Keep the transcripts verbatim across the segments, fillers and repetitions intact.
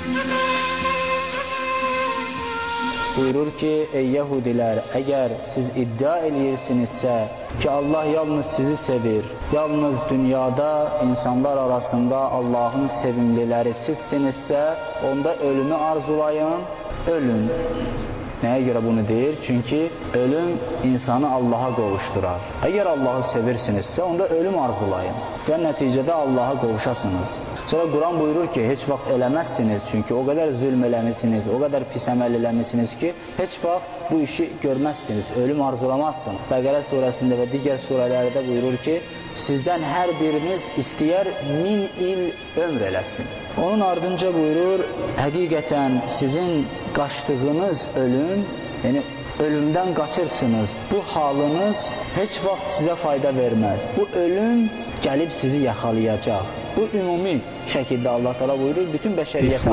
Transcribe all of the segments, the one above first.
Buyurur ki, ey Yahudilər, əgər siz iddia eləyirsinizsə ki, Allah yalnız sizi sevir, yalnız dünyada insanlar arasında Allahın sevimliləri sizsinizsə, onda ölümü arzulayın, ölün. Nəyə görə bunu deyir? Çünki ölüm insanı Allaha qovuşdurar. Əgər Allahı sevirsinizsə, onda ölüm arzulayın və nəticədə Allaha qovuşasınız. Sonra Quran buyurur ki, heç vaxt eləməzsiniz, çünki o qədər zülm eləmişsiniz, o qədər pis əməl eləmişsiniz ki, heç vaxt bu işi görməzsiniz, ölüm arzulamazsınız. Bəqərə surəsində və digər surələrdə buyurur ki, sizdən hər biriniz istəyər min il ömr eləsin. Onun ardınca buyurur, həqiqətən sizin qaçdığınız ölüm, yəni ölümdən qaçırsınız, bu halınız heç vaxt sizə fayda verməz. Bu ölüm gəlib sizi yaxalayacaq. Bu ümumi şəkildə Allah təala buyurur, bütün bəşəriyyət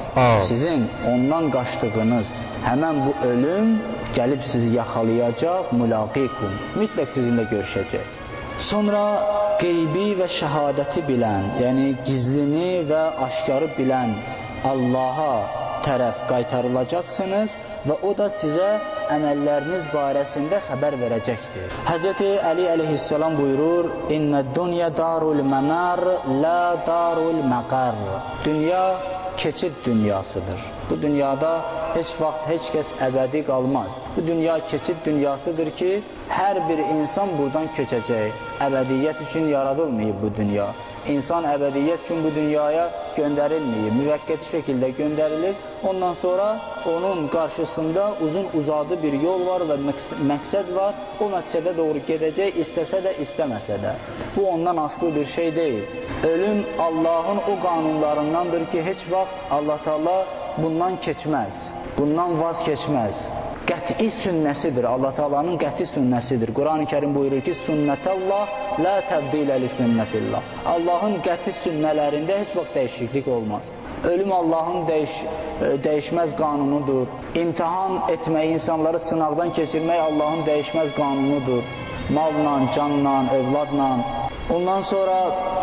sizin ondan qaçdığınız həmən bu ölüm gəlib sizi yaxalayacaq, mülaqikum, mütləq sizinlə görüşəcək. Sonra qeybi və şəhadəti bilən, yəni gizlini və aşkarı bilən Allaha tərəf qaytarılacaqsınız və o da sizə əməlləriniz barəsində xəbər verəcəkdir. Həzrəti Əli əleyhissalam buyurur, İnnəd-dunya darul məmər, la darul məqər. Dünya keçid dünyasıdır. Bu dünyada heç vaxt heç kəs əbədi qalmaz. Bu dünya keçid dünyasıdır ki, hər bir insan buradan köçəcək. Əbədiyyət üçün yaradılmayıb bu dünya. İnsan əbədiyyət üçün bu dünyaya göndərilməyib, müvəqqəti şəkildə göndərilir. Ondan sonra onun qarşısında uzun uzadı bir yol var və məqsəd var. O məqsədə doğru gedəcək, istəsə də, istəməsə də. Bu ondan asılı bir şey deyil. Ölüm Allahın o qanunlarındandır ki, heç vaxt Allah Teala bundan keçməz, bundan vaz keçməz. Qəti sünnəsidir, Allah Teala'nın qəti sünnəsidir. Quran-ı Kerim buyurur ki, sünnətəllah, la təbdilə li sünnətillah. Allahın qəti sünnələrində heç vaxt dəyişiklik olmaz. Ölüm Allahın dəyiş, dəyişməz qanunudur. İmtihan etmək, insanları sınavdan keçirmək Allahın dəyişməz qanunudur. Malla, canla, övladla. Ondan sonra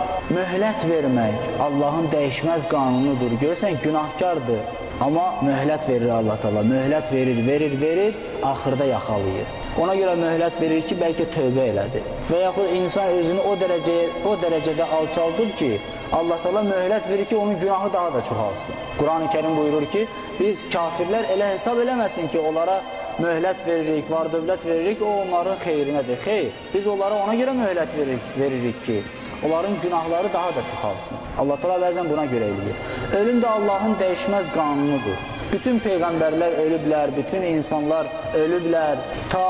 möhlət vermək Allahın dəyişməz qanunudur. Görürsən, günahkardır. Amma möhlət verir Allah Teala. Möhlət verir, verir, verir, axırda yaxalayır. Ona görə möhlət verir ki, bəlkə tövbə elədir. Və yaxud insan özünü o dərəcəyə, o dərəcədə alçaldır ki, Allah Teala möhlət verir ki, onun günahı daha da çoxalsın. Quran-ı Kerim buyurur ki, biz kafirlər elə hesab eləməsin ki, onlara möhlət veririk, var dövlət veririk, o onların xeyrinədir. Xeyr, biz onlara ona görə möhlət veririk, veririk ki, onların günahları daha da çoxalsın. Allah Teala bəzən buna görə eləyir. Ölüm də Allahın dəyişməz qanunudur. Bütün peyğəmbərlər ölüblər, bütün insanlar ölüblər. Ta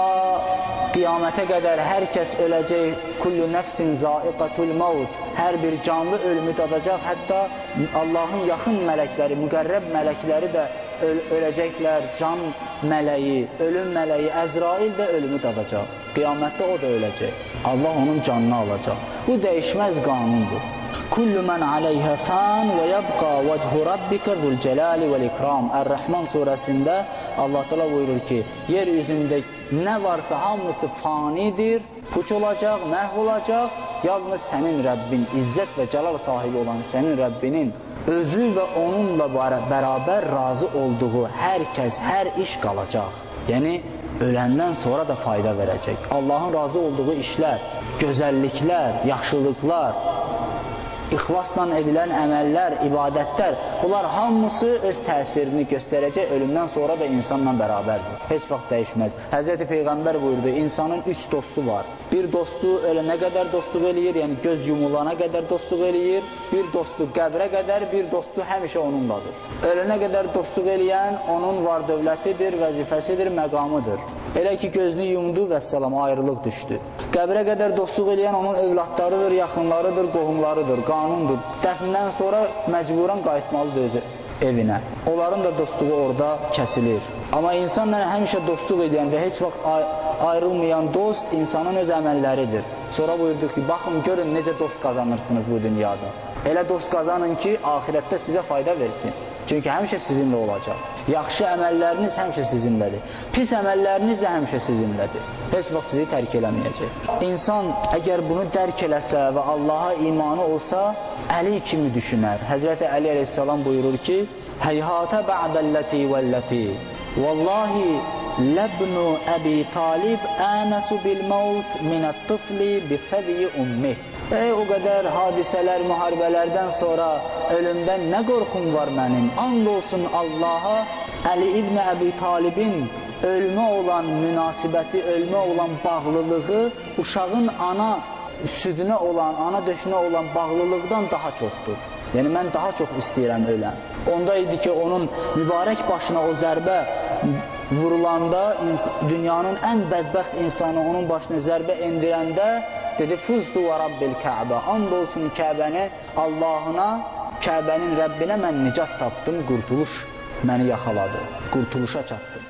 qiyamətə qədər hər kəs öləcək. Kullu nəfsin zaiqatul maut. Hər bir canlı ölümü dadacaq. Hətta Allahın yaxın mələkləri, müqərrəb mələkləri də öl öləcəklər. Can mələyi, ölüm mələyi, Əzrail də ölümü dadacaq. Qiyamətdə o da öləcək. Allah onun canını alacaq. Bu dəyişməz qanundur. Kullu men aleyhə fan və yabqa vəchu rabbikə zülcəlali vəl-ikram. Ər-Rəhman surəsində Allah Teala buyurur ki, yeryüzündə nə varsa hamısı fanidir, puç olacaq, məhv olacaq. Yalnız sənin Rəbbin, izzət və cəlal sahibi olan sənin Rəbbinin özü və onunla bərabər razı olduğu hər kəs, hər iş qalacaq. Yəni, öləndən sonra da fayda verəcək. Allahın razı olduğu işlər, gözəlliklər, yaxşılıqlar, ixlasla edilən əməllər, ibadətlər, bunlar hamısı öz təsirini göstərəcək, ölümdən sonra da insanla bərabərdir. Heç vaxt dəyişməz. Həzrəti Peyğəmbər buyurdu, insanın üç dostu var. Bir dostu ölənə qədər dostluq eləyir, yəni göz yumulana qədər dostluq eləyir. Bir dostu qəbrə qədər, bir dostu həmişə onunladır. Ölənə qədər dostluq eləyən onun var dövlətidir, vəzifəsidir, məqamıdır. Elə ki, gözünü yumdu və səlam, ayrılıq düşdü. Qəbrə qədər dostluq eləyən onun övladlarıdır, yaxınlarıdır, qohumlarıdır, qanundur. Dəfnindən sonra məcburan qayıtmalıdır özü evinə. Onların da dostluğu orada kəsilir. Amma insanla həmişə dostluq edən və heç vaxt ayrılmayan dost insanın öz əməlləridir. Sonra buyurduq ki, baxın, görün necə dost qazanırsınız bu dünyada. Elə dost qazanın ki, axirətdə sizə fayda versin. Çünki həmişə sizinlə olacaq. Yaxşı əməlləriniz həmişə sizinlədir. Pis əməlləriniz də həmişə sizinlədir. Heç vaxt sizi tərk eləməyəcək. İnsan əgər bunu dərk eləsə və Allaha imanı olsa, Əli kimi düşünər. Həzrəti Əli əleyhissalam buyurur ki, heyhatə ba'dəlləti vəlləti. Vallahi Lebnu Əbi Talib ənəsu bil mevt minət tıfli bi fədiyi ummih. Ey o qədər hadisələr, müharibələrdən sonra ölümdən nə qorxum var mənim? And olsun Allaha, Əli İbn Əbi Talibin ölmə olan münasibəti, ölmə olan bağlılığı uşağın ana südünə olan, ana döşünə olan bağlılıqdan daha çoxdur. Yəni, mən daha çox istəyirəm öləm. Onda idi ki, onun mübarək başına o zərbə vurulanda, dünyanın ən bədbəxt insanı onun başına zərbə endirəndə dedi, Fuzdu və Rabbil Kəbə, and olsun Kəbəni Allahına, Kəbənin Rəbbinə mən nicat tapdım, qurtuluş məni yaxaladı, qurtuluşa çatdım.